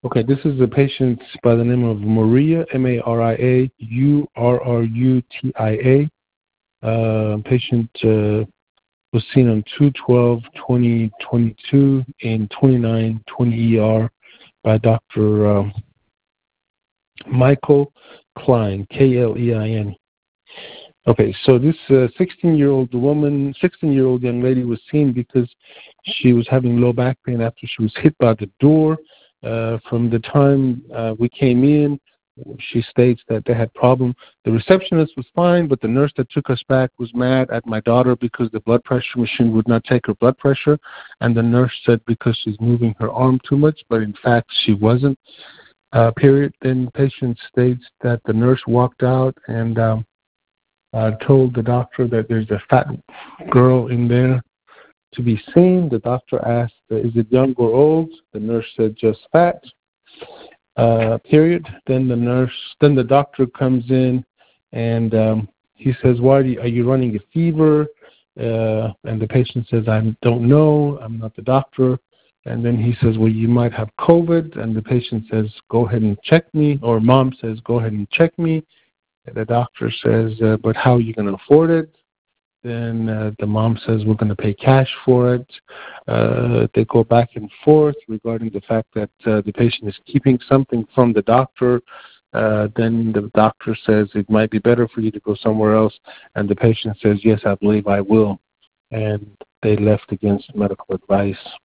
Okay, this is a patient by the name of Maria, Maria Urrutia. Patient was seen on 2/12/2022 in 2920 ER by Dr. Michael Klein, Klein. Okay, so this 16-year-old young lady was seen because she was having low back pain after she was hit by the door. From the time we came in, she states that they had problem. The receptionist was fine, but the nurse that took us back was mad at my daughter because the blood pressure machine would not take her blood pressure, and the nurse said because she's moving her arm too much, but in fact she wasn't. Period. Then the patient states that the nurse walked out and told the doctor that there's a fat girl in there to be seen. The doctor asked, is it young or old? The nurse said just fat. Period. Then the doctor comes in and he says, are you running a fever? And the patient says, I don't know. I'm not the doctor. And then he says, well, you might have COVID. And the patient says, go ahead and check me. Or mom says, go ahead and check me. And the doctor says, but how are you going to afford it? Then the mom says, we're going to pay cash for it. They go back and forth regarding the fact that the patient is keeping something from the doctor. Then the doctor says, it might be better for you to go somewhere else. And the patient says, yes, I believe I will. And they left against medical advice.